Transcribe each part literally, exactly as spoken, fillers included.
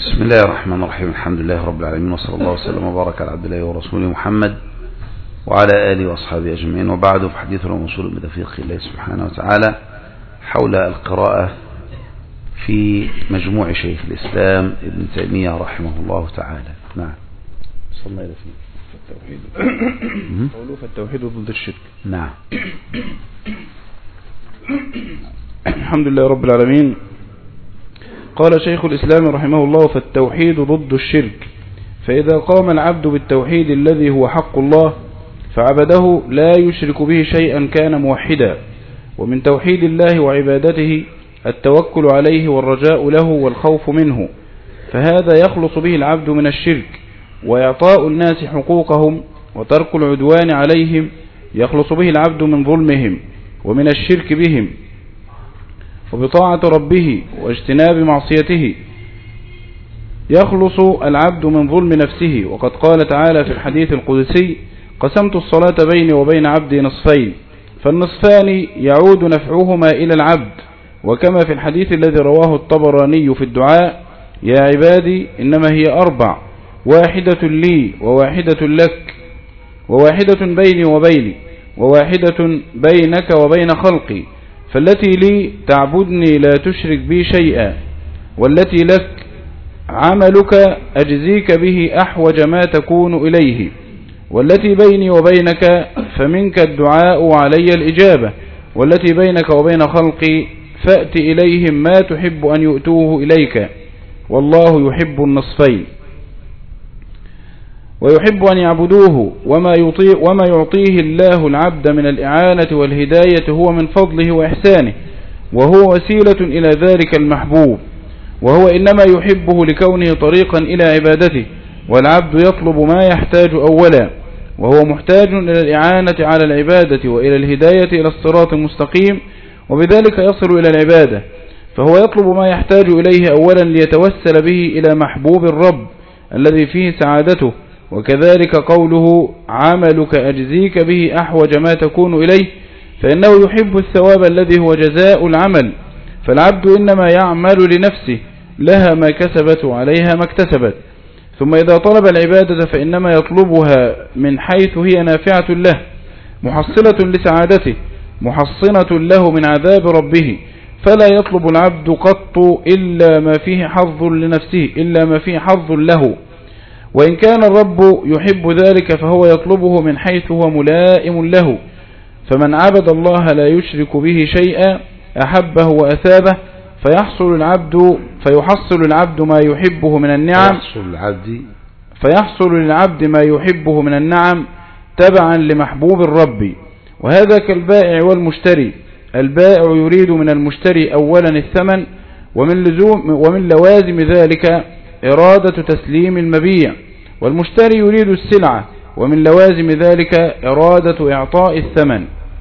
بسم الله الرحمن الرحيم. الحمد لله رب العالمين، وصلى الله وسلم وبارك على عبد الله ورسوله محمد وعلى آله وأصحابه أجمعين، وبعد فحديث الوصول بتوفيق الله سبحانه وتعالى حول القراءة في مجموع شيخ الإسلام ابن تيمية رحمه الله تعالى. نعم. صلنا إلى فيه فالتوحيد قوله فالتوحيد ضد الشرك. نعم. الحمد لله رب العالمين. قال شيخ الإسلام رحمه الله: فالتوحيد ضد الشرك، فإذا قام العبد بالتوحيد الذي هو حق الله فعبده لا يشرك به شيئا كان موحدا. ومن توحيد الله وعبادته التوكل عليه والرجاء له والخوف منه، فهذا يخلص به العبد من الشرك. وإعطاء الناس حقوقهم وترك العدوان عليهم يخلص به العبد من ظلمهم ومن الشرك بهم، وبطاعة ربه واجتناب معصيته يخلص العبد من ظلم نفسه. وقد قال تعالى في الحديث القدسي: قسمت الصلاة بيني وبين عبدي نصفين، فالنصفان يعود نفعهما إلى العبد. وكما في الحديث الذي رواه الطبراني في الدعاء: يا عبادي إنما هي أربع، واحدة لي وواحدة لك، وواحدة بيني وبيني، وواحدة بينك وبين خلقي، فالتي لي تعبدني لا تشرك بي شيئا، والتي لك عملك أجزيك به أحوج ما تكون إليه، والتي بيني وبينك فمنك الدعاء وعلي الإجابة، والتي بينك وبين خلقي فأت إليهم ما تحب أن يؤتوه إليك، والله يحب النصفين ويحب أن يعبدوه. وما, يطيع وما يعطيه الله العبد من الإعانة والهداية هو من فضله وإحسانه، وهو وسيلة إلى ذلك المحبوب، وهو إنما يحبه لكونه طريقا إلى عبادته. والعبد يطلب ما يحتاج أولا، وهو محتاج إلى الإعانة على العبادة وإلى الهداية إلى الصراط المستقيم، وبذلك يصل إلى العبادة. فهو يطلب ما يحتاج إليه أولا ليتوسل به إلى محبوب الرب الذي فيه سعادته. وكذلك قوله: عملك أجزيك به أحوج ما تكون إليه، فإنه يحب الثواب الذي هو جزاء العمل. فالعبد إنما يعمل لنفسه، لها ما كسبت وعليها ما اكتسبت. ثم إذا طلب العبادة فإنما يطلبها من حيث هي نافعة له، محصلة لسعادته، محصنة له من عذاب ربه. فلا يطلب العبد قط إلا ما فيه حظ لنفسه إلا ما فيه حظ له، وإن كان الرب يحب ذلك فهو يطلبه من حيث هو ملائم له. فمن عبد الله لا يشرك به شيئا أحبه وأثابه، فيحصل العبد فيحصل العبد ما يحبه من النعم فيحصل العبد فيحصل للعبد ما يحبه من النعم تبعا لمحبوب الرب. وهذا كالبائع والمشتري. البائع يريد من المشتري أولا الثمن، ومن لزوم ومن لوازم ذلك إرادة تسليم المبيع، والمشتري يريد السلعة، ومن لوازم ذلك إرادة إعطاء الثمن.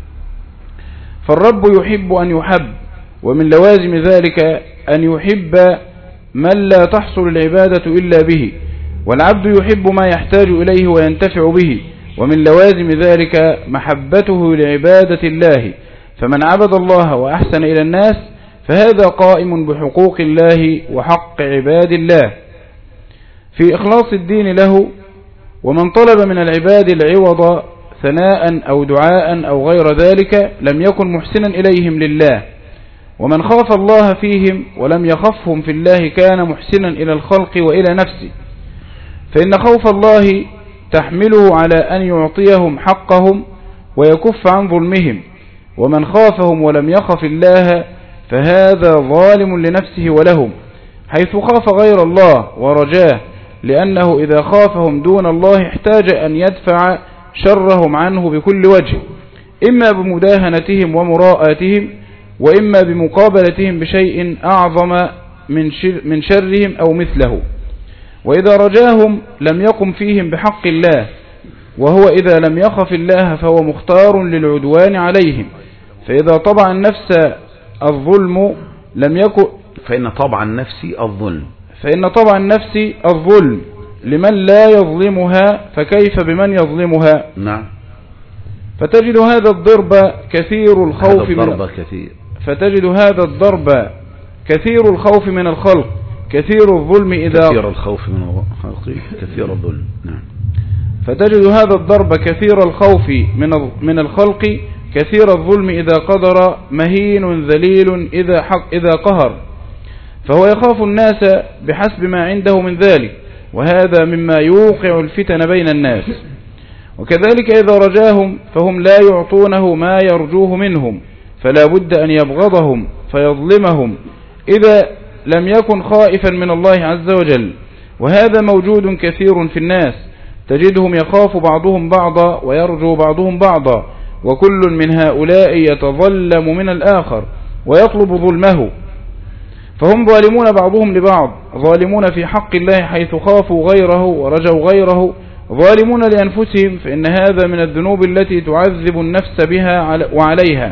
فالرب يحب أن يحب، ومن لوازم ذلك أن يحب من لا تحصل العبادة إلا به، والعبد يحب ما يحتاج إليه وينتفع به، ومن لوازم ذلك محبته لعبادة الله. فمن عبد الله وأحسن إلى الناس فهذا قائم بحقوق الله وحق عباد الله في إخلاص الدين له. ومن طلب من العباد العوض ثناء أو دعاء أو غير ذلك لم يكن محسنا إليهم لله. ومن خاف الله فيهم ولم يخفهم في الله كان محسنا إلى الخلق وإلى نفسه. فإن خوف الله تحمله على أن يعطيهم حقهم ويكف عن ظلمهم. ومن خافهم ولم يخف الله فهذا ظالم لنفسه ولهم، حيث خاف غير الله ورجاه، لأنه إذا خافهم دون الله احتاج أن يدفع شرهم عنه بكل وجه، إما بمداهنتهم ومراءاتهم، وإما بمقابلتهم بشيء أعظم من, شر من شرهم أو مثله. وإذا رجاهم لم يقم فيهم بحق الله، وهو إذا لم يخف الله فهو مختار للعدوان عليهم. فإذا طبع النفس الظلم لم يكن فإن طبع النفس الظلم فإن طبع النفس الظلم لمن لا يظلمها، فكيف بمن يظلمها؟ نعم. فتجد هذا الضرب كثير الخوف هذا الضرب من كثير فتجد هذا الضرب كثير الخوف من الخلق، كثير الظلم إذا كثير الخوف من خلقه كثير الظلم. نعم. فتجد هذا الضرب كثير الخوف من من الخلق كثير الظلم إذا قدر مهين ذليل إذا حق إذا قهر، فهو يخاف الناس بحسب ما عنده من ذلك، وهذا مما يوقع الفتن بين الناس. وكذلك إذا رجاهم فهم لا يعطونه ما يرجوه منهم، فلا بد أن يبغضهم فيظلمهم إذا لم يكن خائفا من الله عز وجل، وهذا موجود كثير في الناس، تجدهم يخاف بعضهم بعضا ويرجو بعضهم بعضا، وكل من هؤلاء يتظلم من الآخر ويطلب ظلمه، فهم ظالمون بعضهم لبعض، ظالمون في حق الله حيث خافوا غيره ورجوا غيره، ظالمون لأنفسهم، فإن هذا من الذنوب التي تعذب النفس بها وعليها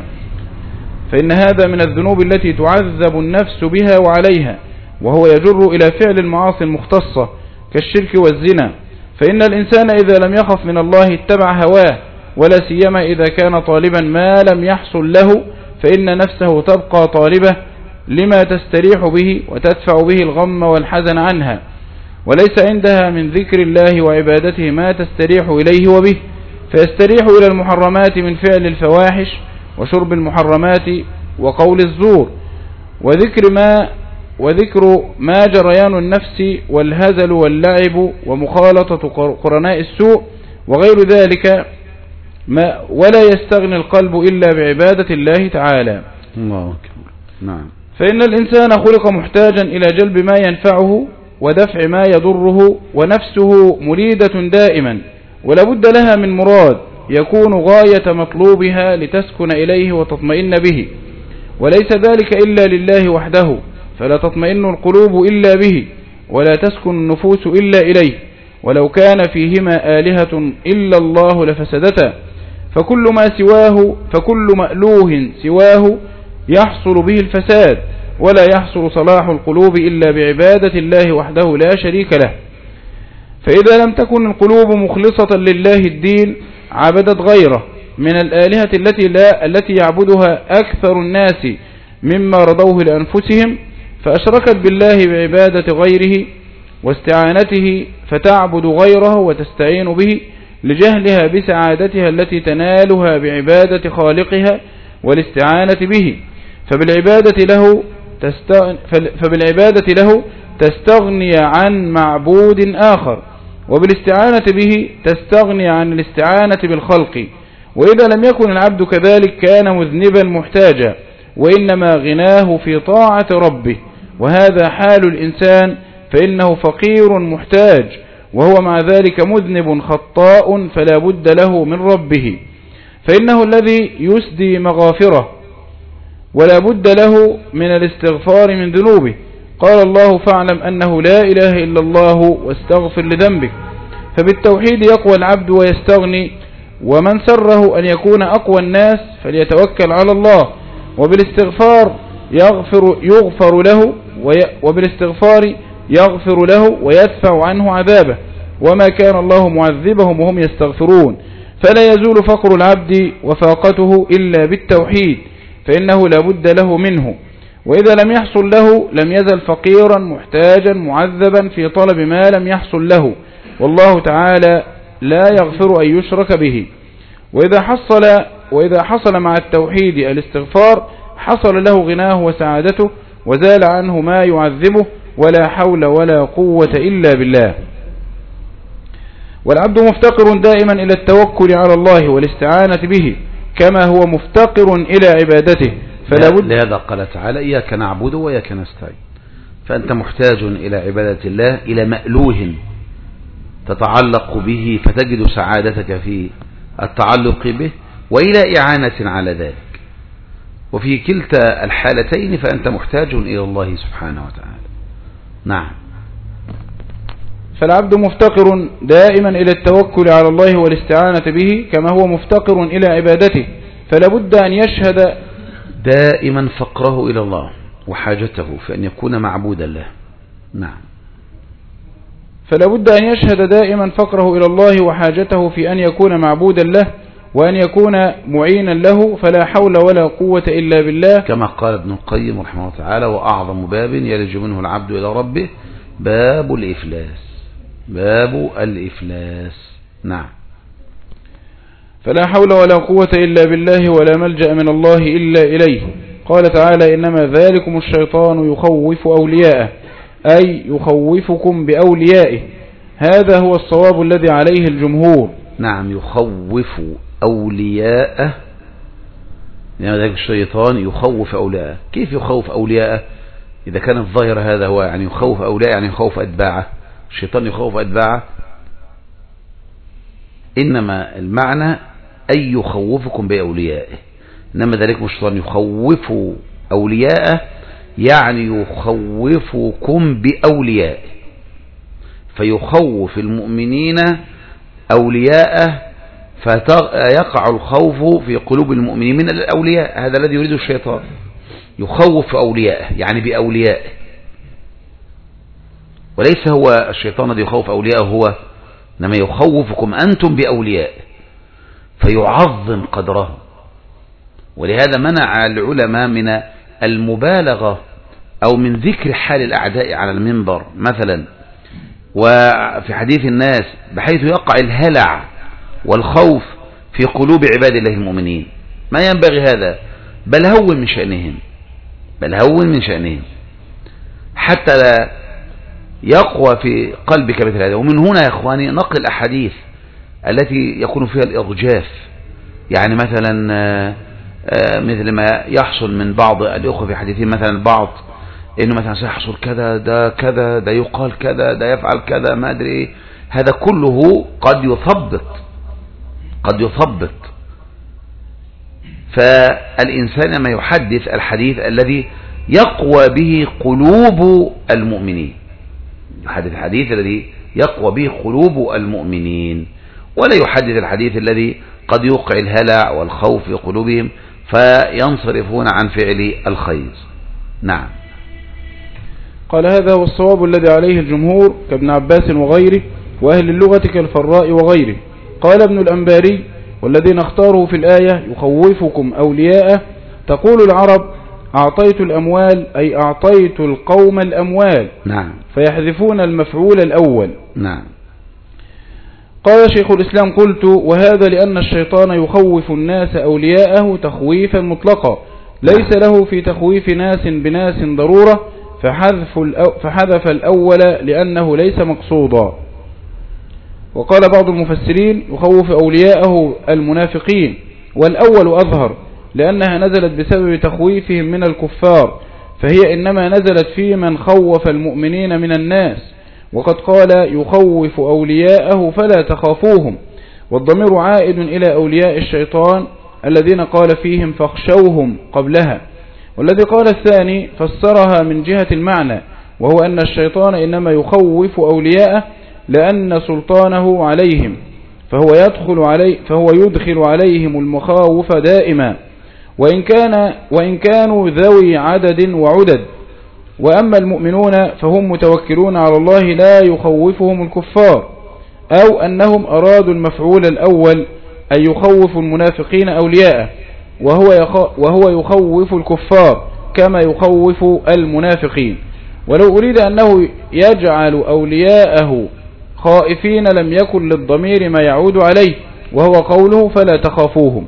فإن هذا من الذنوب التي تعذب النفس بها وعليها، وهو يجر إلى فعل المعاصي المختصة كالشرك والزنا. فإن الإنسان إذا لم يخف من الله اتبع هواه، ولا سيما إذا كان طالبا ما لم يحصل له، فإن نفسه تبقى طالبة لما تستريح به وتدفع به الغم والحزن عنها، وليس عندها من ذكر الله وعبادته ما تستريح إليه وبه، فيستريح إلى المحرمات من فعل الفواحش وشرب المحرمات وقول الزور وذكر ما وذكر ما جريان النفس والهزل واللعب ومخالطة قرناء السوء وغير ذلك، ما ولا يستغني القلب إلا بعبادة الله تعالى. الله أكبر. نعم. فإن الإنسان خلق محتاجا إلى جلب ما ينفعه ودفع ما يضره، ونفسه مريدة دائما، ولابد لها من مراد يكون غاية مطلوبها لتسكن إليه وتطمئن به، وليس ذلك إلا لله وحده، فلا تطمئن القلوب إلا به، ولا تسكن النفوس إلا إليه، ولو كان فيهما آلهة إلا الله لفسدتا، فكل ما سواه فكل مألوه سواه يحصل به الفساد، ولا يحصل صلاح القلوب إلا بعبادة الله وحده لا شريك له. فإذا لم تكن القلوب مخلصة لله الدين عبدت غيره من الآلهة التي لا التي يعبدها أكثر الناس مما رضوه لأنفسهم، فأشركت بالله بعبادة غيره واستعانته، فتعبد غيره وتستعين به لجهلها بسعادتها التي تنالها بعبادة خالقها والاستعانة به، فبالعبادة له فبالعبادة له تستغني عن معبود آخر، وبالاستعانة به تستغني عن الاستعانة بالخلق. وإذا لم يكن العبد كذلك كان مذنبا محتاجا، وإنما غناه في طاعة ربه، وهذا حال الإنسان، فإنه فقير محتاج، وهو مع ذلك مذنب خطاء، فلا بد له من ربه، فإنه الذي يسدي مغافره، ولا بد له من الاستغفار من ذنوبه. قال الله: فاعلم أنه لا إله إلا الله واستغفر لذنبك. فبالتوحيد يقوى العبد ويستغني، ومن سره أن يكون أقوى الناس فليتوكل على الله، وبالاستغفار يغفر, يغفر له وبالاستغفار يغفر له ويدفع عنه عذابه، وما كان الله معذبهم وهم يستغفرون. فلا يزول فقر العبد وفاقته إلا بالتوحيد، فإنه لا بد له منه، وإذا لم يحصل له لم يزل فقيرا محتاجا معذبا في طلب ما لم يحصل له، والله تعالى لا يغفر أن يشرك به. وإذا حصل, وإذا حصل مع التوحيد الاستغفار حصل له غناه وسعادته، وزال عنه ما يعذبه، ولا حول ولا قوة إلا بالله. والعبد مفتقر دائما إلى التوكل على الله والاستعانة به، كما هو مفتقر إلى عبادته. فلا بد لهذا قال تعالى: إياك نعبد وإياك نستعين. فأنت محتاج إلى عبادة الله، إلى مألوه تتعلق به فتجد سعادتك في التعلق به، وإلى إعانة على ذلك. وفي كلتا الحالتين فأنت محتاج إلى الله سبحانه وتعالى. نعم. فالعبد مفتقر دائما إلى التوكل على الله والاستعانة به، كما هو مفتقر إلى عبادته، فلا بد أن يشهد دائما فقره إلى الله وحاجته في أن يكون معبودا له. نعم. فلا بد أن يشهد دائما فقره إلى الله وحاجته في أن يكون معبودا له، وأن يكون معينا له، فلا حول ولا قوة إلا بالله، كما قال ابن القيم رحمه الله تعالى: وأعظم باب يلج منه العبد إلى ربه باب الإفلاس. باب الإفلاس. نعم. فلا حول ولا قوة إلا بالله، ولا ملجأ من الله إلا إليه. قال تعالى: إنما ذلكم الشيطان يخوف أولياءه، أي يخوفكم بأوليائه. هذا هو الصواب الذي عليه الجمهور. نعم، يخوف أولياءه، يعني ذلك الشيطان يخوف أولياءه. كيف يخوف أولياءه إذا كان الظاهر هذا هو؟ يعني يخوف أولياءه يعني يخوف أتباعه. الشيطان يخوف أتباعه، إنما المعنى أي يخوفكم بأوليائه. إنما ذلك الشيطان يخوف أولياءه يعني يخوفكم بأوليائه، فيخوف المؤمنين أولياءه، فيقع الخوف في قلوب المؤمنين من الأولياء. هذا الذي يريد الشيطان، يخوف أولياءه يعني بأوليائه، وليس هو الشيطان الذي يخوف أولياءه هو، إنما يخوفكم أنتم بأوليائه فيعظم قدره. ولهذا منع العلماء من المبالغة أو من ذكر حال الأعداء على المنبر مثلا وفي حديث الناس، بحيث يقع الهلع والخوف في قلوب عباد الله المؤمنين. ما ينبغي هذا، بل هون من شأنهم، بل هون من شأنهم حتى لا يقوى في قلبك مثل هذا. ومن هنا يا إخواني نقل الأحاديث التي يكون فيها الإرجاف، يعني مثلا مثل ما يحصل من بعض الأخوة في حديثين، مثلا البعض إنه مثلا سيحصل كذا، ده كذا، ده يقال كذا، ده يفعل كذا، ما أدري إيه. هذا كله قد يثبط قد يثبط فالإنسان ما يحدث الحديث الذي يقوى به قلوب المؤمنين، يحدث الحديث الذي يقوى به قلوب المؤمنين، ولا يحدث الحديث الذي قد يوقع الهلع والخوف في قلوبهم فينصرفون عن فعل الخير. نعم. قال: هذا هو الصواب الذي عليه الجمهور كابن عباس وغيره، وأهل اللغة كالفراء وغيره. قال ابن الأنباري: والذين اختاروا في الآية يخوفكم أولياءه، تقول العرب: أعطيت الأموال، أي أعطيت القوم الأموال. نعم. فيحذفون المفعول الأول. نعم. قال شيخ الإسلام: قلت: وهذا لأن الشيطان يخوف الناس أولياءه تخويفا مطلقا، ليس له في تخويف ناس بناس ضرورة، فحذف, فحذف الأول لأنه ليس مقصودا. وقال بعض المفسرين: يخوف أولياءه المنافقين، والأول أظهر لأنها نزلت بسبب تخويفهم من الكفار، فهي إنما نزلت في من خوف المؤمنين من الناس، وقد قال: يخوف أولياءه فلا تخافوهم، والضمير عائد إلى أولياء الشيطان الذين قال فيهم فاخشوهم قبلها. والذي قال الثاني فسرها من جهة المعنى، وهو أن الشيطان إنما يخوف أولياءه لأن سلطانه عليهم، فهو يدخل علي فهو يدخل عليهم المخاوف دائما، وإن كان وإن كانوا ذوي عدد وعدد. وأما المؤمنون فهم متوكلون على الله لا يخوفهم الكفار، أو أنهم أرادوا المفعول الأول أن يخوف المنافقين أولياءه، وهو وهو يخوف الكفار كما يخوف المنافقين. ولو أريد أنه يجعل أولياءه خائفين لم يكن للضمير ما يعود عليه، وهو قوله فلا تخافوهم.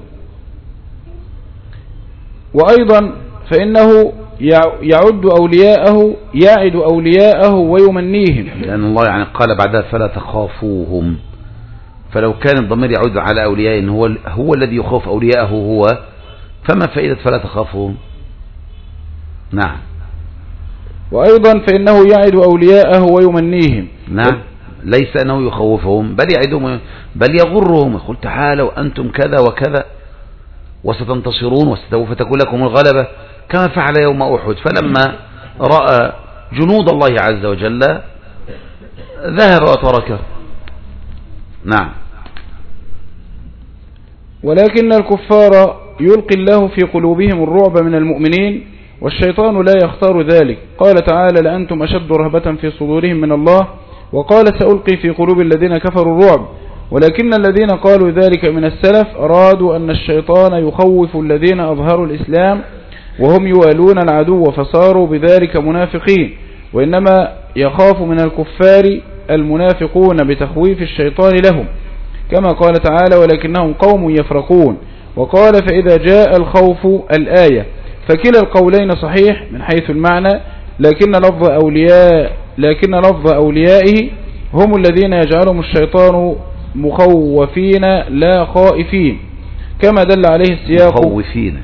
وأيضا فإنه يعد أولياءه يعد أولياءه ويمنيهم، لأن الله يعني قال بعدها فلا تخافوهم، فلو كان الضمير يعود على أولياء إن هو هو الذي يخاف أولياءه هو، فما فائدة فلا تخافوهم؟ نعم. وأيضا فإنه يعد أولياءه ويمنيهم. نعم، ليس أنه يخوفهم بل يعدهم بل يغرهم، يقول تعالوا أنتم كذا وكذا وستنتصرون وستوف تكون لكم الغلبة كما فعل يوم أحد، فلما رأى جنود الله عز وجل ذهب وتركه. نعم. ولكن الكفار يلقي الله في قلوبهم الرعب من المؤمنين، والشيطان لا يختار ذلك. قال تعالى: لأنتم أشد رهبة في صدورهم من الله، وقال: سألقي في قلوب الذين كفروا الرعب. ولكن الذين قالوا ذلك من السلف أرادوا أن الشيطان يخوف الذين أظهروا الإسلام وهم يوالون العدو فصاروا بذلك منافقين، وإنما يخاف من الكفار المنافقون بتخويف الشيطان لهم، كما قال تعالى ولكنهم قوم يفرقون. وقال فإذا جاء الخوف الآية، فكلا القولين صحيح من حيث المعنى، لكن لفظ أولياء لكن لفظ أوليائه هم الذين يجعلهم الشيطان مخوفين لا خائفين، كما دل عليه السياق. مخوفين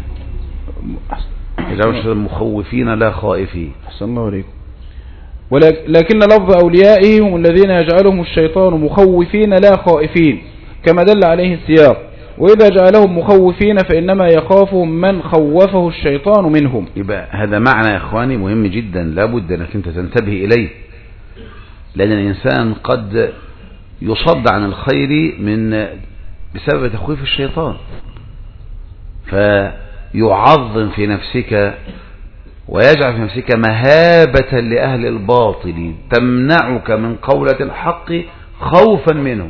يجعلهم مخوفين لا خائفين. أحسن الله عليكم. ولكن لفظ أوليائه هم الذين يجعلهم الشيطان مخوفين لا خائفين، كما دل عليه السياق. وإذا جعلهم مخوفين فإنما يخافهم من خوفه الشيطان منهم. يبقى هذا معنى يا إخواني مهم جدا، لابد أنك أنت تنتبه إليه، لأن الإنسان قد يصد عن الخير من بسبب تخويف الشيطان، فيعظم في نفسك ويجعل في نفسك مهابة لأهل الباطل تمنعك من قولة الحق خوفا منه،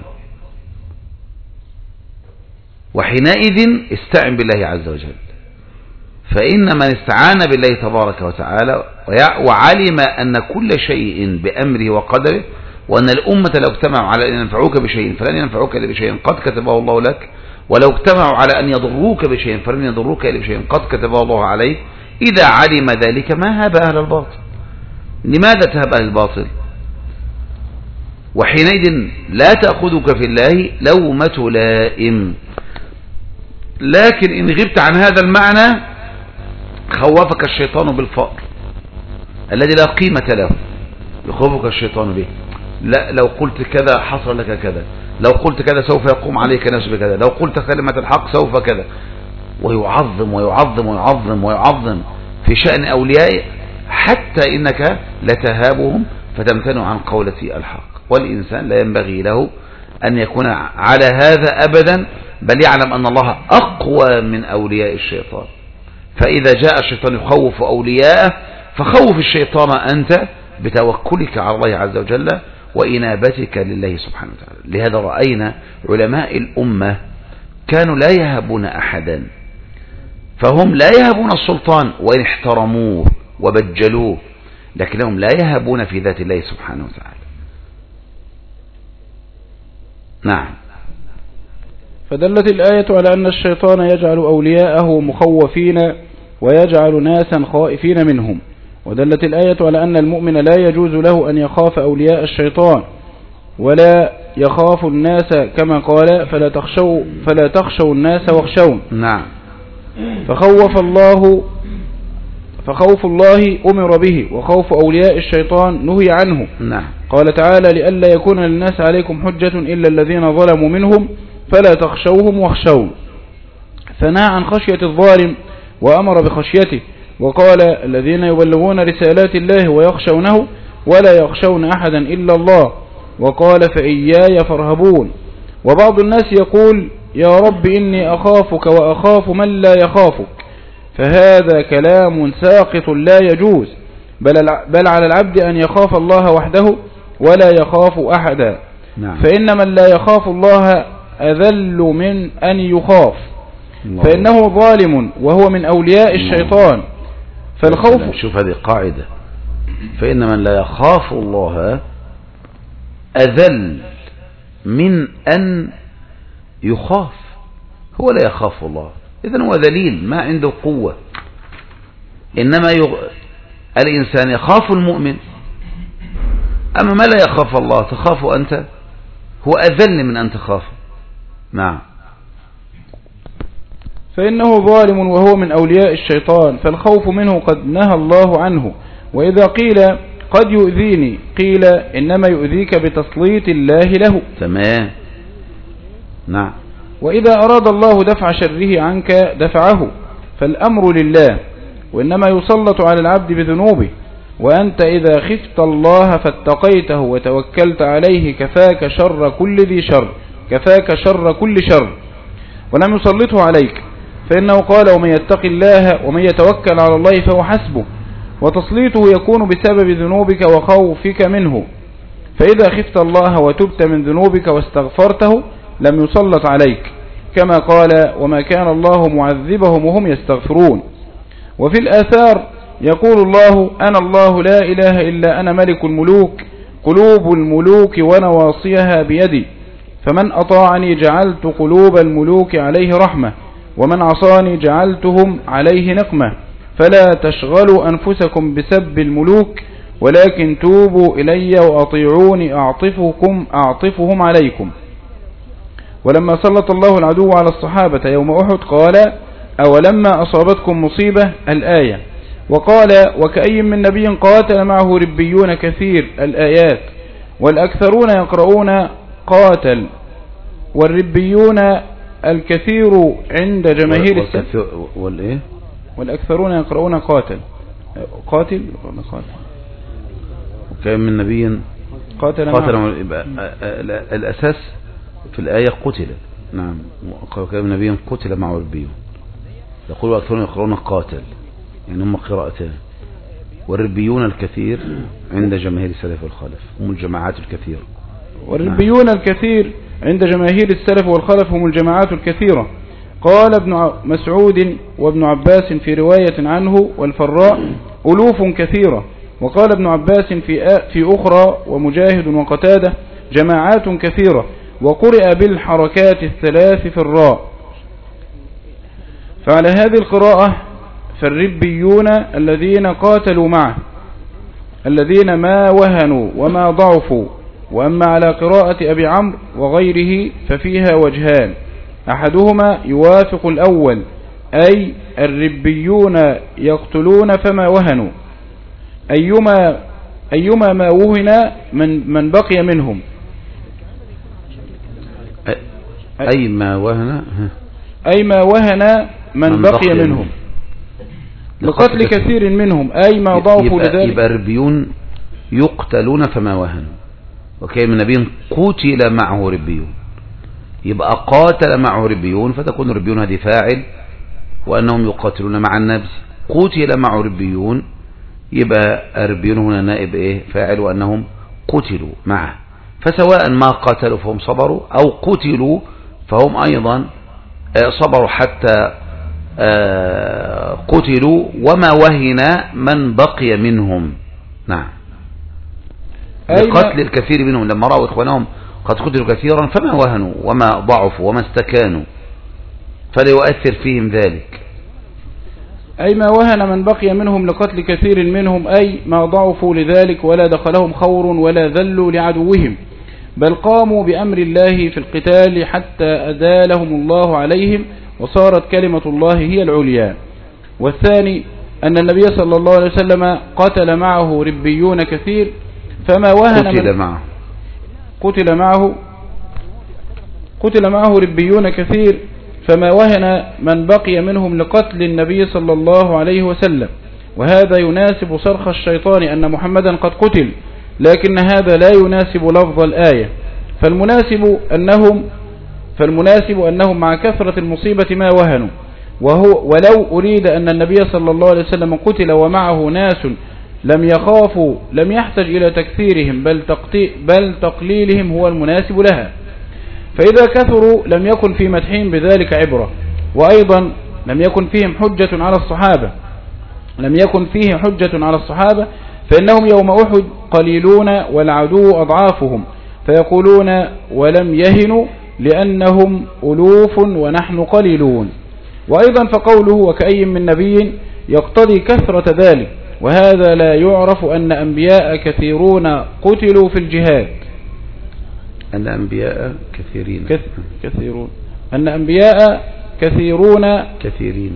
وحينئذ استعن بالله عز وجل. فإن من استعان بالله تبارك وتعالى وعلم أن كل شيء بأمره وقدره، وأن الأمة لو اجتمعوا على أن ينفعوك بشيء فلن ينفعوك إلا بشيء قد كتبه الله لك، ولو اجتمعوا على أن يضروك بشيء فلن يضروك إلا بشيء قد كتبه الله عليك، إذا علم ذلك ما هاب أهل الباطل. لماذا تهاب أهل الباطل؟ وحينئذ لا تأخذك في الله لومة لائم. لكن إن غبت عن هذا المعنى خوفك الشيطان بالفقر الذي لا قيمة له، يخوفك الشيطان به. لا لو قلت كذا حصل لك كذا، لو قلت كذا سوف يقوم عليك ناس بكذا، لو قلت كلمة الحق سوف كذا، ويعظم ويعظم ويعظم ويعظم في شأن أوليائه حتى إنك لتهابهم فتمتنع عن قولة الحق. والإنسان لا ينبغي له أن يكون على هذا أبدا، بل يعلم أن الله أقوى من أولياء الشيطان. فإذا جاء الشيطان يخوف أولياءه فخوف الشيطان أنت بتوكلك على الله عز وجل وإنابتك لله سبحانه وتعالى. لهذا رأينا علماء الأمة كانوا لا يهابون أحدا، فهم لا يهابون السلطان وإن احترموه وبجلوه، لكنهم لا يهابون في ذات الله سبحانه وتعالى. نعم. فدلت الآية على أن الشيطان يجعل أولياءه مخوفين ويجعل ناسا خائفين منهم، ودلت الآية على أن المؤمن لا يجوز له أن يخاف أولياء الشيطان ولا يخاف الناس، كما قال فلا تخشوا, فلا تخشوا الناس واخشون. نعم. فخوف الله فخوف الله أمر به، وخوف أولياء الشيطان نهي عنه. نعم. قال تعالى لئلا يكون للناس عليكم حجة إلا الذين ظلموا منهم فلا تخشوهم واخشون، فنهى عن خشية الظالم وأمر بخشيته، وقال الذين يبلغون رسالات الله ويخشونه ولا يخشون أحدا إلا الله، وقال فإياي فارهبون. وبعض الناس يقول يا رب إني أخافك وأخاف من لا يخافك، فهذا كلام ساقط لا يجوز، بل على العبد أن يخاف الله وحده ولا يخاف أحدا. نعم. فإن من لا يخاف الله أذل من أن يخاف، فإنه ظالم وهو من أولياء الشيطان. فالخوف، شوف هذه قاعدة، فإن من لا يخاف الله أذل من أن يخاف. هو لا يخاف الله، إذن هو ذليل ما عنده قوة. إنما يغ... الإنسان يخاف المؤمن، أما ما لا يخاف الله تخاف أنت، هو أذل من أن تخاف. نعم. فإنه ظالم وهو من أولياء الشيطان، فالخوف منه قد نهى الله عنه. وإذا قيل قد يؤذيني قيل إنما يؤذيك بتسليط الله له. تمام. نعم. وإذا أراد الله دفع شره عنك دفعه، فالأمر لله، وإنما يسلط على العبد بذنوبه. وأنت إذا خفت الله فاتقيته وتوكلت عليه كفاك شر كل ذي شر كفاك شر كل شر، ولم يسلطه عليك، فإنه قال ومن يتق الله ومن يتوكل على الله فهو حسبه. وتسليطه يكون بسبب ذنوبك وخوفك منه، فإذا خفت الله وتبت من ذنوبك واستغفرته لم يسلط عليك، كما قال وما كان الله معذبهم وهم يستغفرون. وفي الآثار يقول الله أنا الله لا إله إلا أنا ملك الملوك قلوب الملوك ونواصيها بيدي، فمن أطاعني جعلت قلوب الملوك عليه رحمة، ومن عصاني جعلتهم عليه نقمة، فلا تشغلوا أنفسكم بسب الملوك ولكن توبوا إلي وأطيعوني أعطفكم أعطفهم عليكم. ولما سلط الله العدو على الصحابة يوم أحد قال أولما أصابتكم مصيبة الآية، وقال وكأي من نبي قاتل معه ربيون كثير الآيات، والأكثرون يقرؤون قاتل، والربيون الكثير عند جماهير السلف والإيه والأكثرون يقرؤون قاتل قاتل ولا قاتل وكأي من نبي قاتل, قاتل الأساس في الآية قتل. نعم وكأي من نبي قتل معه ربيون، يقول أكثرون يقرؤون قاتل يعني هم قراءتان، والربيون الكثير عند جماهير السلف والخلف هم الجماعات الكثيرة. والربيون الكثير عند جماهير السلف والخلف هم الجماعات الكثيرة. قال ابن مسعود وابن عباس في رواية عنه والفراء ألوف كثيرة، وقال ابن عباس في في أخرى ومجاهد وقتادة جماعات كثيرة، وقرئ بالحركات الثلاث في الراء. فعلى هذه القراءة فالربيون الذين قاتلوا معه الذين ما وهنوا وما ضعفوا. وأما على قراءة أبي عمرو وغيره ففيها وجهان، أحدهما يوافق الأول أي الربيون يقتلون فما وهنوا، أيما, أيما ما وهن من, من بقي منهم أي ما وهن أي ما وهن من, من بقي, بقي منهم لقتل كثير منهم أي ما ضعفوا لذلك. يبقى الربيون يقتلون فما وهنوا، وكأي من نبي قتل معه ربيون، يبقى قاتل معه ربيون فتكون ربيون هذه فاعل وأنهم يقاتلون مع النبي. قتل معه ربيون يبقى الربيون هنا نائب إيه فاعل وأنهم قتلوا معه، فسواء ما قاتلوا فهم صبروا أو قتلوا فهم أيضا صبروا حتى قتلوا وما وهن من بقي منهم. نعم لقتل الكثير منهم لما رأوا إخوانهم قد قتلوا كثيرا فما وهنوا وما ضعفوا وما استكانوا فلا يؤثر فيهم ذلك. أي ما وهن من بقي منهم لقتل كثير منهم أي ما ضعفوا لذلك ولا دخلهم خور ولا ذلوا لعدوهم، بل قاموا بأمر الله في القتال حتى أدالهم الله عليهم وصارت كلمة الله هي العليا. والثاني أن النبي صلى الله عليه وسلم قتل معه ربيون كثير فما وهن قتل معه قتل معه قتل معه ربيون كثير فما وهن من بقي منهم لقتل النبي صلى الله عليه وسلم. وهذا يناسب صرخ الشيطان أن محمدا قد قتل، لكن هذا لا يناسب لفظ الآية، فالمناسب أنهم فالمناسب أنهم مع كثرة المصيبة ما وهنوا. وهو ولو أريد أن النبي صلى الله عليه وسلم قتل ومعه ناس لم يخافوا لم يحتج إلى تكثيرهم بل, بل تقليلهم هو المناسب لها، فإذا كثروا لم يكن في مدحهم بذلك عبرة، وأيضا لم يكن فيهم حجة على الصحابة لم يكن فيه حجة على الصحابة فإنهم يوم أحد قليلون والعدو أضعافهم، فيقولون ولم يهنوا لأنهم ألوف ونحن قليلون. وأيضا فقوله وكأي من نبي يقتضي كثرة ذلك، وهذا لا يعرف أن أنبياء كثيرون قتلوا في الجهاد أن أنبياء كثيرين كثيرون أن أنبياء كثيرون كثيرين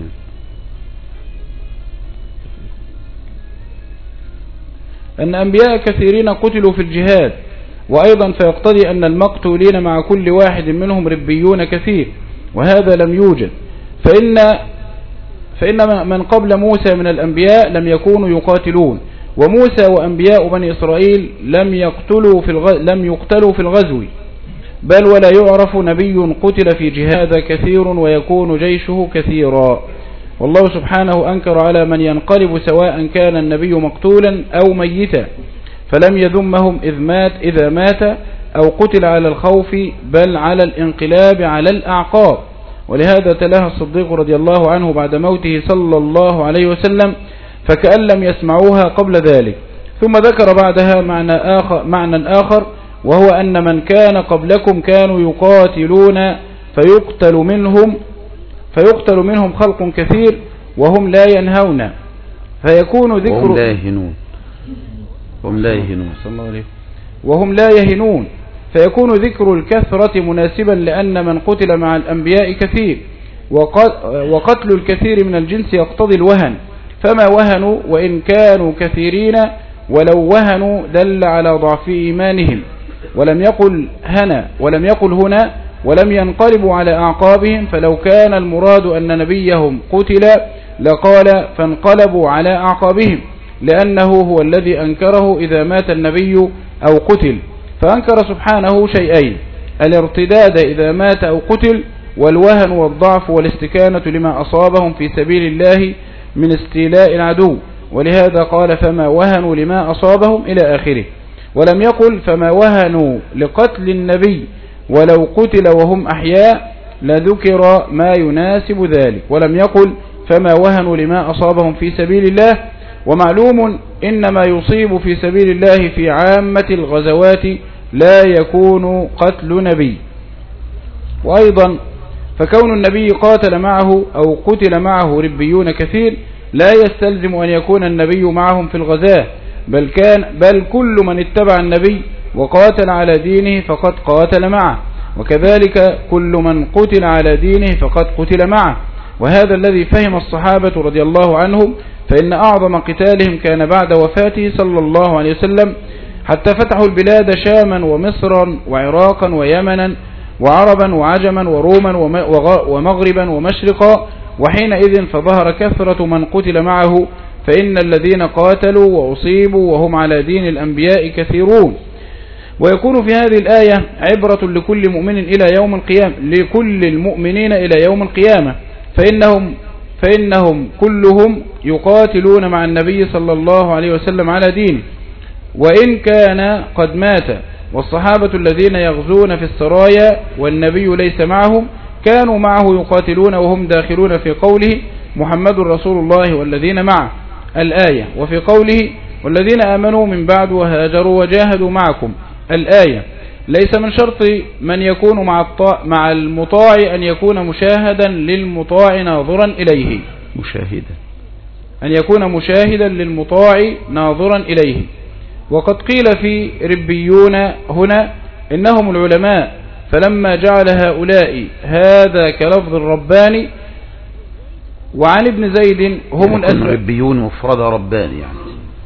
أن أنبياء كثيرين قتلوا في الجهاد. وأيضا فيقتضي أن المقتولين مع كل واحد منهم ربيون كثير، وهذا لم يوجد، فإن فإن من قبل موسى من الأنبياء لم يكونوا يقاتلون، وموسى وأنبياء بني إسرائيل لم يقتلوا في الغزو لم يقتلوا في الغزو بل ولا يعرف نبي قتل في جهاد كثير ويكون جيشه كثيرا. والله سبحانه أنكر على من ينقلب سواء كان النبي مقتولا أو ميتا، فلم يذمهم إذ مات إذا مات أو قتل على الخوف بل على الانقلاب على الأعقاب. ولهذا تلاها الصديق رضي الله عنه بعد موته صلى الله عليه وسلم فكأن لم يسمعوها قبل ذلك. ثم ذكر بعدها معنى آخر, معنى آخر وهو أن من كان قبلكم كانوا يقاتلون فيقتل منهم فيقتل منهم خلق كثير وهم لا ينهون فيكون ذكر وهم لا يهنون وهم لا يهنون وهم لا يهنون فيكون ذكر الكثرة مناسبا لأن من قتل مع الأنبياء كثير وقتل الكثير من الجنس يقتضي الوهن فما وهنوا وإن كانوا كثيرين ولو وهنوا دل على ضعف إيمانهم. ولم يقل هنا ولم يقل هنا ولم ينقلبوا على أعقابهم فلو كان المراد أن نبيهم قتل لقال فانقلبوا على أعقابهم لأنه هو الذي أنكره إذا مات النبي أو قتل فأنكر سبحانه شيئين الارتداد إذا مات أو قتل والوهن والضعف والاستكانة لما أصابهم في سبيل الله من استيلاء العدو. ولهذا قال فما وهنوا لما أصابهم إلى آخره. ولم يقل فما وهنوا لقتل النبي ولو قتل وهم أحياء لذكر ما يناسب ذلك. ولم يقل فما وهنوا لما أصابهم في سبيل الله. ومعلوم إنما يصيب في سبيل الله في عامة الغزوات لا يكون قتل نبي. وأيضا فكون النبي قاتل معه أو قتل معه ربيون كثير لا يستلزم أن يكون النبي معهم في الغزاة بل, كان بل كل من اتبع النبي وقاتل على دينه فقد قاتل معه وكذلك كل من قتل على دينه فقد قتل معه. وهذا الذي فهم الصحابة رضي الله عنهم فإن أعظم قتالهم كان بعد وفاته صلى الله عليه وسلم حتى فتحوا البلاد شاما ومصرا وعراقا ويمنا وعربا وعجما وروما ومغربا ومشرقا وحينئذ فظهر كثرة من قتل معه فإن الذين قاتلوا وأصيبوا وهم على دين الأنبياء كثيرون. ويكون في هذه الآية عبرة لكل مؤمن إلى يوم القيامة لكل المؤمنين إلى يوم القيامة فإنهم فإنهم كلهم يقاتلون مع النبي صلى الله عليه وسلم على دينه وإن كان قد مات. والصحابة الذين يغزون في السرايا والنبي ليس معهم كانوا معه يقاتلون وهم داخلون في قوله محمد رسول الله والذين معه الآية وفي قوله والذين آمنوا من بعد وهاجروا وجاهدوا معكم الآية. ليس من شرط من يكون مع, مع المطاع أن يكون مشاهدا للمطاع ناظرا إليه مشاهدا أن يكون مشاهدا للمطاع ناظرا إليه. وقد قيل في ربيون هنا إنهم العلماء فلما جعل هؤلاء هذا كلفظ الرباني. وعن ابن زيد هم الأتباع ربيون مفرد رباني يعني.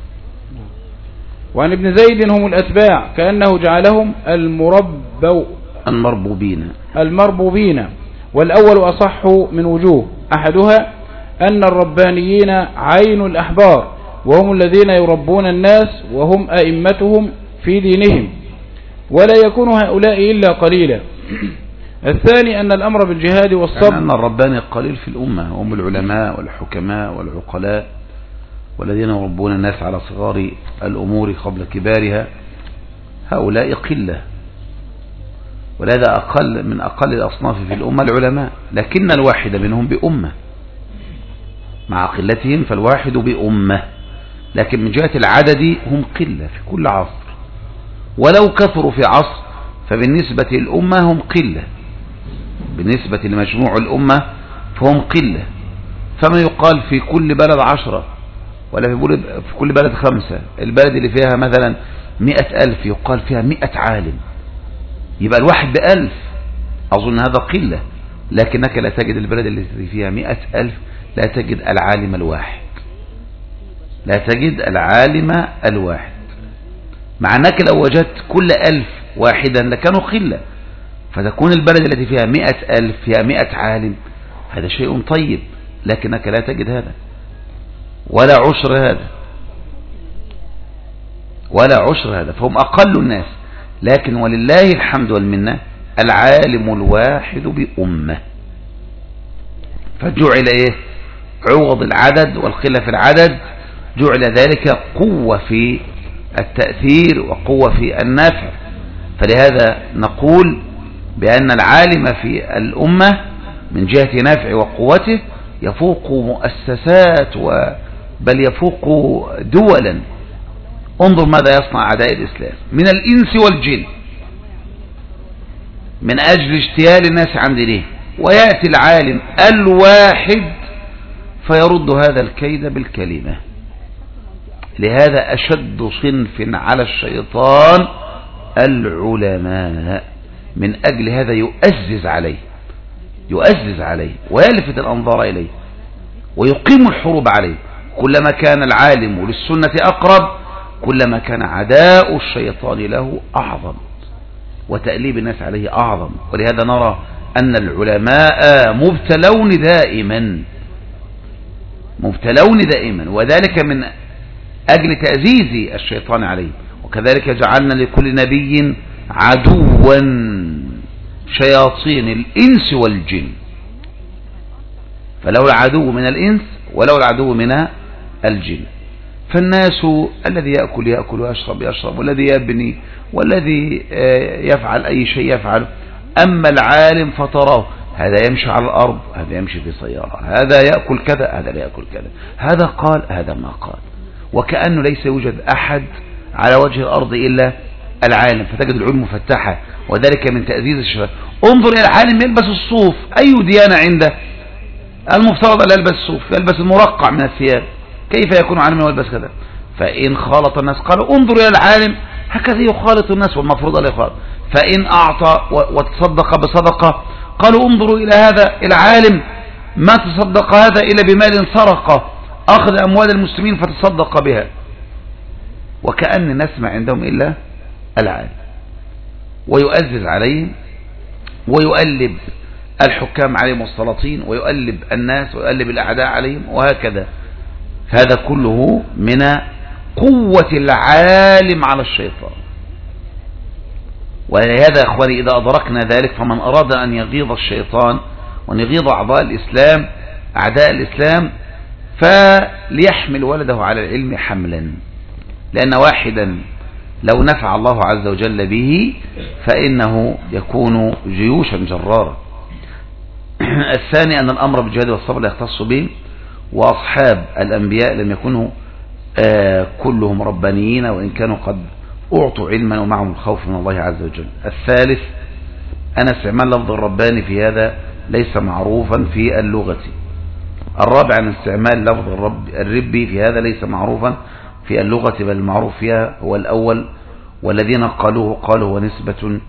وعن ابن زيد هم الأتباع كأنه جعلهم المربو المربوبين المربوبين. والأول أصح من وجوه أحدها أن الربانيين عين الأحبار وهم الذين يربون الناس وهم أئمتهم في دينهم ولا يكون هؤلاء إلا قليلا. الثاني أن الأمر بالجهاد والصبر يعني أن الرباني قليل في الأمة هم العلماء والحكماء والعقلاء والذين يربون الناس على صغار الأمور قبل كبارها هؤلاء قلة ولهذا أقل من أقل الأصناف في الأمة العلماء لكن الواحد منهم بأمة مع قلتهم فالواحد بأمة لكن من جهة العدد هم قلة في كل عصر ولو كثروا في عصر فبالنسبة للأمة هم قلة بالنسبة لمجموع الأمة فهم قلة. فما يقال في كل بلد عشرة ولا في كل بلد خمسة البلد اللي فيها مثلا مئة ألف يقال فيها مئة عالم يبقى الواحد بألف أظن هذا قلة. لكنك لا تجد البلد اللي فيها مئة ألف لا تجد العالم الواحد لا تجد العالم الواحد مع أنك لو وجدت كل ألف واحدا لكانوا قلة فتكون البلد التي فيها مئة ألف فيها مئة عالم هذا شيء طيب لكنك لا تجد هذا ولا عشر هذا ولا عشر هذا فهم أقل الناس. لكن ولله الحمد والمنة العالم الواحد بأمة فجعل إيه عوض العدد والقلة في العدد جعل ذلك قوة في التأثير وقوة في النفع. فلهذا نقول بأن العالم في الأمة من جهة نفع وقوته يفوق مؤسسات بل يفوق دولا. انظر ماذا يصنع أعداء الإسلام من الإنس والجن من أجل اجتيال الناس عن دينه، ويأتي العالم الواحد فيرد هذا الكيد بالكلمة. لهذا أشد صنف على الشيطان العلماء، من أجل هذا يؤزز عليه يؤزز عليه ويلفت الأنظار إليه ويقيم الحروب عليه. كلما كان العالم للسنة أقرب كلما كان عداء الشيطان له أعظم وتأليب الناس عليه أعظم. ولهذا نرى أن العلماء مبتلون دائما مبتلون دائما وذلك من أجل تأزيز الشيطان عليه. وكذلك جعلنا لكل نبي عدوا شياطين الإنس والجن، فله العدو من الإنس وله العدو من الجن. فالناس الذي يأكل يأكل ويشرب يشرب والذي يبني والذي يفعل أي شيء يفعل. أما العالم فتراه هذا يمشي على الأرض هذا يمشي في سيارة، هذا يأكل كذا هذا لا يأكل كذا، هذا قال هذا ما قال، وكأنه ليس يوجد أحد على وجه الأرض إلا العالم. فتجد العلوم مفتحة وذلك من تأزيز الشباب. انظر إلى العالم يلبس الصوف، أي ديانة عنده؟ المفترض أن يلبس الصوف، يلبس المرقع من الثياب، كيف يكون عالما ويلبس كذا؟ فإن خالط الناس قالوا انظر إلى العالم هكذا يخالط الناس والمفروض أن يخالط. فإن أعطى وتصدق بصدقة قالوا انظروا إلى هذا العالم ما تصدق هذا إلا بمال سرقة، أخذ أموال المسلمين فتصدق بها. وكأن الناس ما عندهم إلا العالم، ويؤزز عليهم ويؤلب الحكام عليهم والسلاطين ويؤلب الناس ويؤلب الأعداء عليهم وهكذا. هذا كله من قوة العالم على الشيطان. ولهذا أخواني إذا أدركنا ذلك فمن أراد أن يغيظ الشيطان وأن يغيظ أعضاء الإسلام أعداء الإسلام فليحمل ولده على العلم حملا، لأن واحدا لو نفع الله عز وجل به فإنه يكون جيوشا جرارا. الثاني أن الأمر بالجهاد والصبر لا يختص به، وأصحاب الأنبياء لم يكونوا آه كلهم ربانيين وإن كانوا قد أعطوا علما ومعهم الخوف من الله عز وجل. الثالث أن استعمال لفظ الرباني في هذا ليس معروفا في اللغة. الرابع أن استعمال لفظ الرب الربي في هذا ليس معروفا في اللغة، بل المعروف فيها هو الأول، والذين قالوه قالوا هو نسبة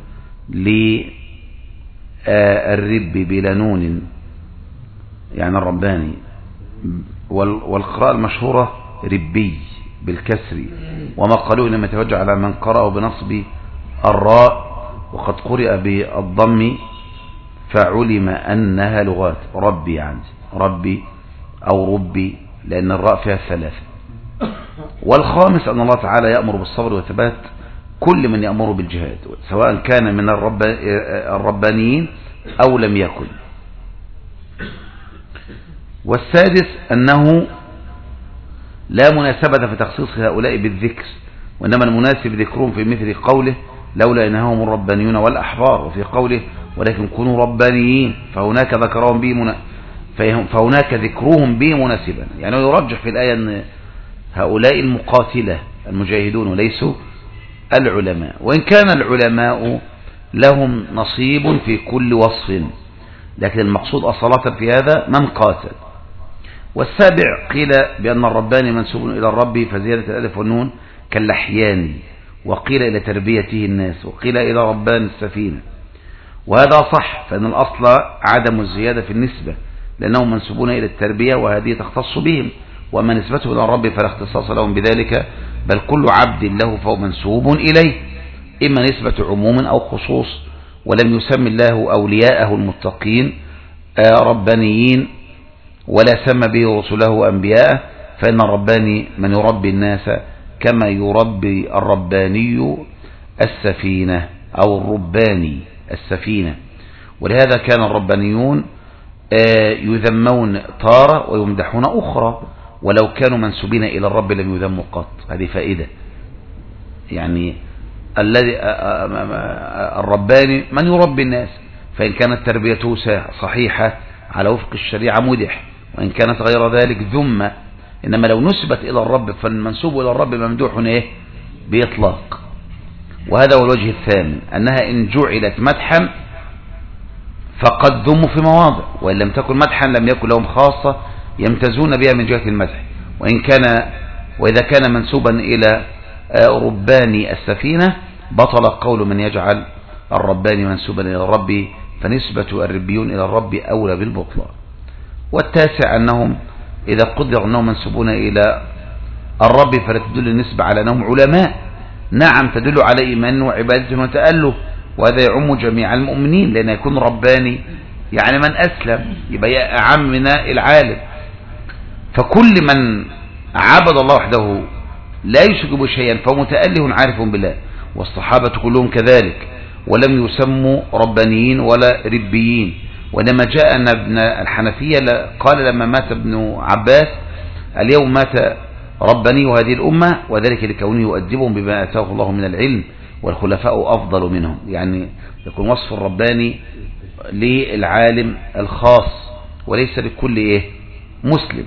للرب بلا نون يعني الرباني، والقراءة المشهورة ربي بالكسر، وما قالوه لما يتوجه على من قرأه بنصب الراء وقد قرئ بالضم فعلم أنها لغات ربي عندي ربي أو ربي لأن الراء فيها ثلاثة. والخامس أن الله تعالى يأمر بالصبر والثبات كل من يأمر بالجهاد سواء كان من الرب الربانيين أو لم يكن. والسادس أنه لا مناسبة في تخصيص هؤلاء بالذكر، وإنما المناسب ذكرهم في مثل قوله لولا إنهم الربانيون والأحبار، وفي قوله ولكن كونوا ربانيين، فهناك ذكرهم به منا... فهناك ذكرهم به مناسبا. يعني يرجح في الآية أن هؤلاء المقاتلة المجاهدون وليسوا العلماء، وإن كان العلماء لهم نصيب في كل وصف، لكن المقصود أصالة في هذا من قاتل. والسابع قيل بأن الرباني منسوب إلى الرب فزيادة الألف والنون كاللحيان، وقيل إلى تربيته الناس، وقيل إلى ربان السفينة. وهذا صح، فإن الأصل عدم الزيادة في النسبة لأنهم منسوبون إلى التربية وهذه تختص بهم، وما نسبته إلى الرب فلا اختصاص لهم بذلك، بل كل عبد له فهو منسوب إليه، إما نسبة عموم أو خصوص. ولم يسمي الله أولياءه المتقين ربانيين ولا سمى به رسله أنبياءه، فإن الرباني من يربي الناس كما يربي الرباني السفينة أو الرباني السفينة. ولهذا كان الربانيون يذمون تارة ويمدحون أخرى، ولو كانوا منسوبين إلى الرب لم يذموا قط. هذه فائدة، يعني الذي الرباني من يربي الناس، فإن كانت تربيته صحيحة على وفق الشريعة مدح، وإن كانت غير ذلك ذم. إنما لو نسبت إلى الرب فالمنسوب إلى الرب ممدوح إيه؟ بإطلاق. وهذا هو الوجه الثاني، أنها إن جعلت مدحا فقد ذموا في مواضع، وإن لم تكن مدحا لم يكن لهم خاصة يمتازون بها من جهة المدح. وإن كان وإذا كان منسوبا إلى رباني السفينة بطل قول من يجعل الرباني منسوبا إلى الرب، فنسبة الربيون إلى الرب أولى بالبطلان. والتاسع أنهم إذا قدر أنهم منسوبون إلى الرب فلا تدل النسبة على أنهم علماء، نعم تدل على إيمان وعبادة وتأله، وهذا يعم جميع المؤمنين، لأن يكون رباني يعني من أسلم، يبقى أعم من العالم. فكل من عبد الله وحده لا يشرك به شيئا فهو متأله عارف بالله، والصحابة كلهم كذلك، ولم يسموا ربانيين ولا ربيين. وإنما جاء أن ابن الحنفية قال لما مات ابن عباس اليوم مات رباني هذه الأمة، وذلك لكونه يؤدبهم بما آتاه الله من العلم، والخلفاء أفضل منهم. يعني يكون وصف الرباني للعالم الخاص وليس لكل إيه مسلم.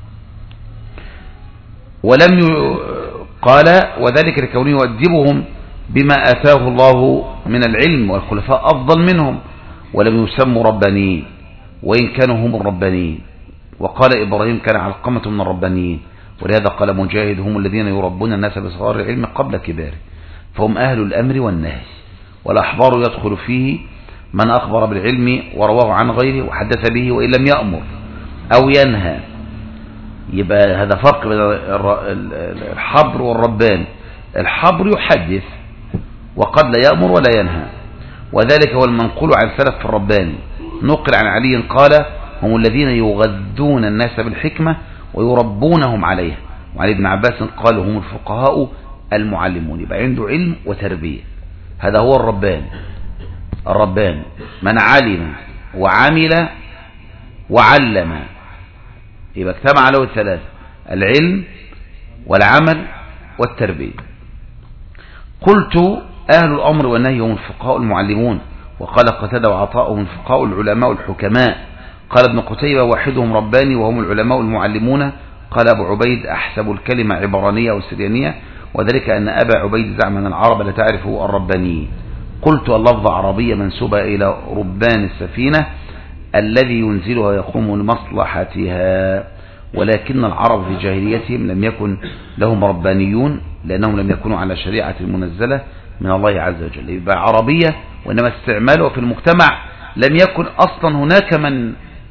ولم ي... قال وذلك لكونه يؤدبهم بما آتاه الله من العلم، والخلفاء أفضل منهم، ولم يسموا ربانيين وإن كانوا هم الربانيين. وقال إبراهيم كان علقمة من الربانيين، ولهذا قال مجاهد هم الذين يربون الناس بصغار العلم قبل كباره، فهم أهل الأمر والنهي. والأحبار يدخل فيه من أخبر بالعلم ورواه عن غيره وحدث به وإن لم يأمر أو ينهى. يبقى هذا فرق بين الحبر والربان. الحبر يحدث وقد لا يأمر ولا ينهى، وذلك هو المنقول عن سلف في الرباني. نقل عن علي قال هم الذين يغذون الناس بالحكمة ويربونهم عليها. وعن ابن عباس قال هم الفقهاء المعلمون. يبقى عنده علم وتربية، هذا هو الربان. الربان من علم وعمل وعلم، يبقى اجتمع له الثلاثة: العلم والعمل والتربية. قلت أهل الأمر والنهي هم الفقهاء المعلمون. وقال قتادة وعطاء هم الفقهاء العلماء الحكماء. قال ابن قتيبة واحدهم رباني وهم العلماء المعلمون. قال أبو عبيد أحسب الكلمة عبرانية أو سريانية، وذلك أن أبا عبيد زعم أن العرب لا تعرف الربانيين. قلت اللفظ عربية منسوبة إلى ربان السفينة الذي ينزلها يقوم لمصلحتها، ولكن العرب في جاهليتهم لم يكن لهم ربانيون لأنهم لم يكونوا على شريعة المنزلة من الله عز وجل. يبقى عربية، وإنما استعماله في المجتمع لم يكن أصلا هناك من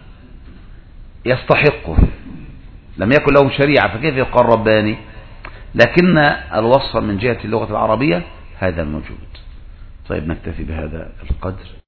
يستحقه، لم يكن لهم شريعة، فكيف يقال رباني؟ لكن الوصف من جهة اللغة العربية هذا موجود. طيب نكتفي بهذا القدر.